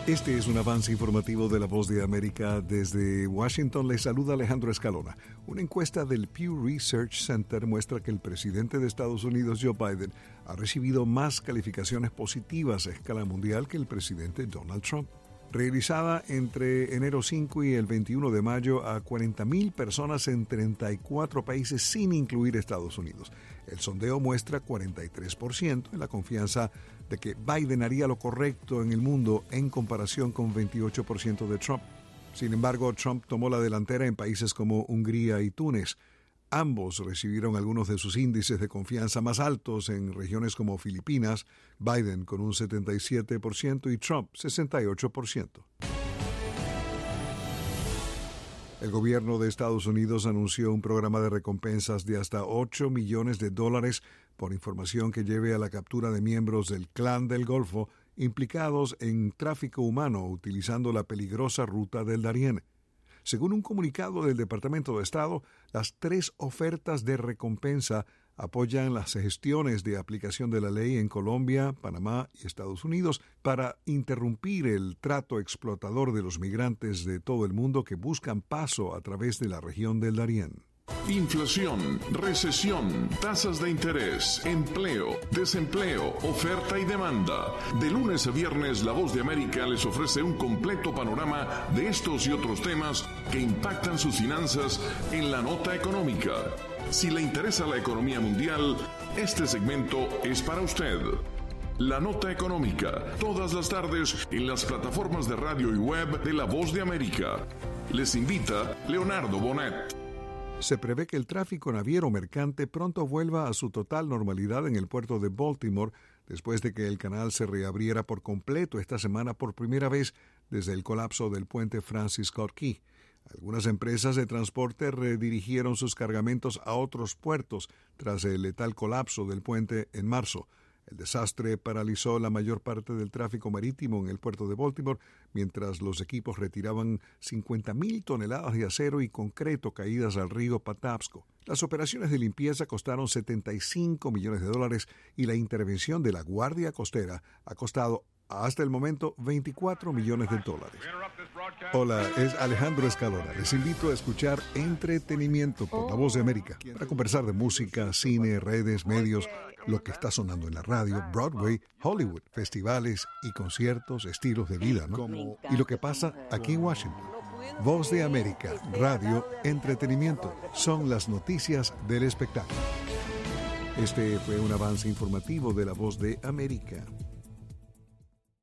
Este es un avance informativo de La Voz de América. Desde Washington les saluda Alejandro Escalona. Una encuesta del Pew Research Center muestra que el presidente de Estados Unidos, Joe Biden, ha recibido más calificaciones positivas a escala mundial que el presidente Donald Trump. Realizada entre enero 5 y el 21 de mayo a 40,000 personas en 34 países sin incluir Estados Unidos. El sondeo muestra 43% en la confianza de que Biden haría lo correcto en el mundo en comparación con 28% de Trump. Sin embargo, Trump tomó la delantera en países como Hungría y Túnez. Ambos recibieron algunos de sus índices de confianza más altos en regiones como Filipinas, Biden con un 77% y Trump 68%. El gobierno de Estados Unidos anunció un programa de recompensas de hasta $8 millones por información que lleve a la captura de miembros del Clan del Golfo implicados en tráfico humano utilizando la peligrosa ruta del Darién. Según un comunicado del Departamento de Estado, las 3 ofertas de recompensa apoyan las gestiones de aplicación de la ley en Colombia, Panamá y Estados Unidos para interrumpir el trato explotador de los migrantes de todo el mundo que buscan paso a través de la región del Darién. Inflación, recesión, tasas de interés, empleo, desempleo, oferta y demanda. De lunes a viernes, La Voz de América les ofrece un completo panorama de estos y otros temas que impactan sus finanzas en la nota económica. Si le interesa la economía mundial, este segmento es para usted. La Nota Económica, todas las tardes en las plataformas de radio y web de La Voz de América. Les invita Leonardo Bonet. Se prevé que el tráfico naviero mercante pronto vuelva a su total normalidad en el puerto de Baltimore después de que el canal se reabriera por completo esta semana por primera vez desde el colapso del puente Francis Scott Key. Algunas empresas de transporte redirigieron sus cargamentos a otros puertos tras el letal colapso del puente en marzo. El desastre paralizó la mayor parte del tráfico marítimo en el puerto de Baltimore, mientras los equipos retiraban 50,000 toneladas de acero y concreto caídas al río Patapsco. Las operaciones de limpieza costaron $75 millones y la intervención de la Guardia Costera ha costado hasta el momento $24 millones. Hola, es Alejandro Escalona. Les invito a escuchar Entretenimiento por La Voz de América para conversar de música, cine, redes, medios, lo que está sonando en la radio, Broadway, Hollywood, festivales y conciertos, estilos de vida, ¿no? Y lo que pasa aquí en Washington. Voz de América, radio, entretenimiento, son las noticias del espectáculo. Este fue un avance informativo de La Voz de América.